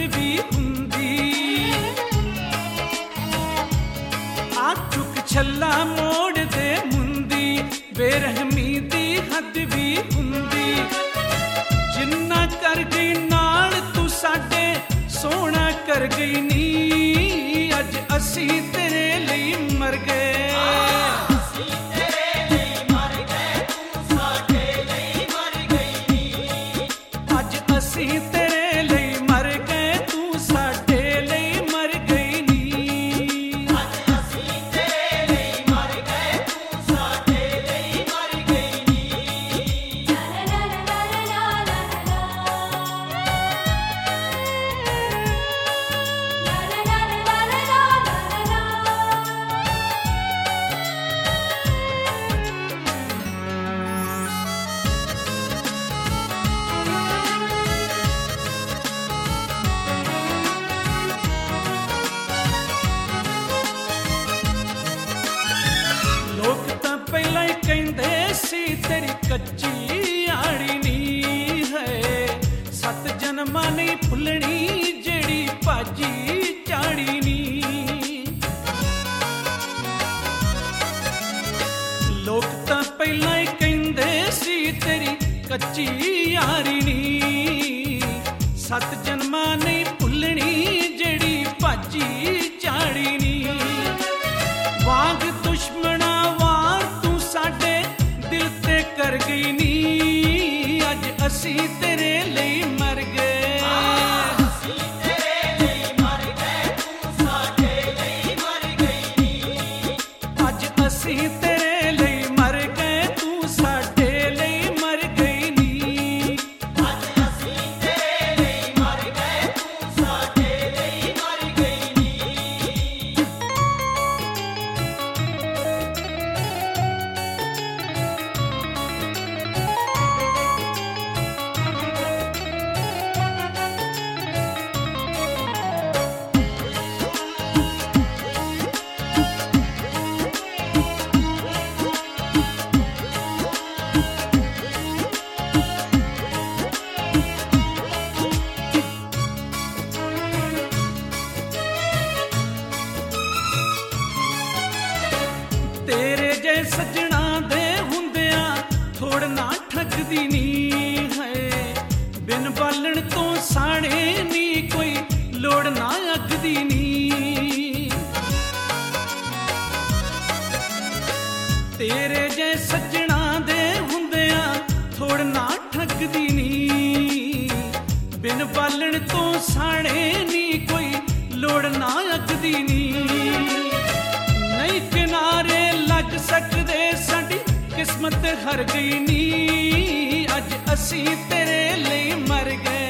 ਵੀ ਹੁੰਦੀ। ਆ ਚੁੱਕ ਛੱਲਾ ਮੋੜ ਦੇ ਮੁੰਦੀ, ਬੇਰਹਿਮੀ ਦੀ ਹੱਦ ਵੀ ਹੁੰਦੀ। ਜਿੰਨਾ ਕਰ ਗਈ ਨਾਲ ਤੂੰ ਸਾਡੇ, ਸੋਹਣਾ ਕਰ ਗਈ ਨੀ। ਅੱਜ ਅਸੀਂ ਤੇਰੇ ਲਈ ਮਰ ਗਏ। ਅਸੀਂ ਤੇਰੇ ਲਈ ਮਰ ਗਏ, ਤੂੰ ਸਾਡੇ ਲਈ ਮਰ ਗਈ ਨੀ। ਅੱਜ ਅਸੀਂ ਤੇਰੇ ਲਈ ਮਰ ਗਏ, ਤੂੰ ਸਾਡੇ ਲਈ ਮਰ ਗਈ ਨੀ। ਲਾ ਲਾ ਲਾ ਲਾ ਲਾ ਲਾ ਕਹਿੰਦੇ ਸੀ ਤੇਰੀ ਕੱਚੀ ਆੜੀ ਨੀ ਹੈ। 7 ਜਨਮਾਂ ਨਹੀਂ ਭੁੱਲਣੀ ਜਿਹੜੀ ਭਾਜੀ ਚਾੜੀ ਨੀ। ਲੋਕ ਤਾਂ ਪਹਿਲਾਂ ਹੀ ਕਹਿੰਦੇ ਸੀ ਤੇਰੀ ਕੱਚੀ ਯਾਰੀ ਨੀ। 7 ਜਨਮਾਂ ਨਹੀਂ ਭੁੱਲਣੀ ਜਿਹੜੀ ਭਾਜੀ ਚਾੜੀ ਨੀ। ਵਾਂਗ ਦੁਸ਼ਮਣਾ ਸਾਡੇ ਦਿਲ ਤੇ ਕਰ ਗਈ ਨੀ। ਅੱਜ ਅਸੀਂ ਤੇਰੇ ਲਈ ਮਰ ਗਏ। ਅਸੀਂ ਤੇਰੇ ਲਈ ਮਰ ਗਏ, ਤੂੰ ਸਾਡੇ ਲਈ ਮਰ ਗਈ ਨੀ। ਅੱਜ ਅਸੀਂ ਤੇਰੇ ਲਈ ਮਰ ਗਏ, ਤੂੰ ਸਾਡੇ ਲਈ ਮਰ ਗਈ ਨੀ। ਅੱਜ ਅਸੀਂ ਤੇਰੇ ਲਈ ਮਰ ਗਏ, ਤੂੰ ਸਾਡੇ ਲਈ ਮਰ ਗਈ ਨੀ। ਤੇਰੇ ਜੇ ਸੱਜਣਾ ਦੇ ਹੁੰਦਿਆਂ ਥੋੜ ਨਾ ਠੱਗਦੀ ਨੀ ਹੈ। ਬਿਨ ਬਾਲਣ ਤੋਂ ਸਾੜੇ ਨੀ ਕੋਈ ਲੋੜ ਨਾ ਅੱਗਦੀ ਨੀ। ਤੇਰੇ ਜੇ ਸੱਜਣਾ ਦੇ ਹੁੰਦਿਆਂ ਥੋੜ ਨਾ ਠੱਗਦੀ ਨੀ। ਬਿਨ ਬਾਲਣ ਤੋਂ ਸਾੜੇ ਨੀ ਕੋਈ ਲੋੜ ਨਾ ਅੱਗਦੀ ਨੀ। ਨਹੀਂ ਕਿਨਾਰੇ ਲੱਗ ਸਕਦੇ, ਸਾਡੀ ਕਿਸਮਤ ਹਰ ਗਈ ਨੀ। ਅੱਜ ਅਸੀਂ ਤੇਰੇ ਲਈ ਮਰ ਗਏ।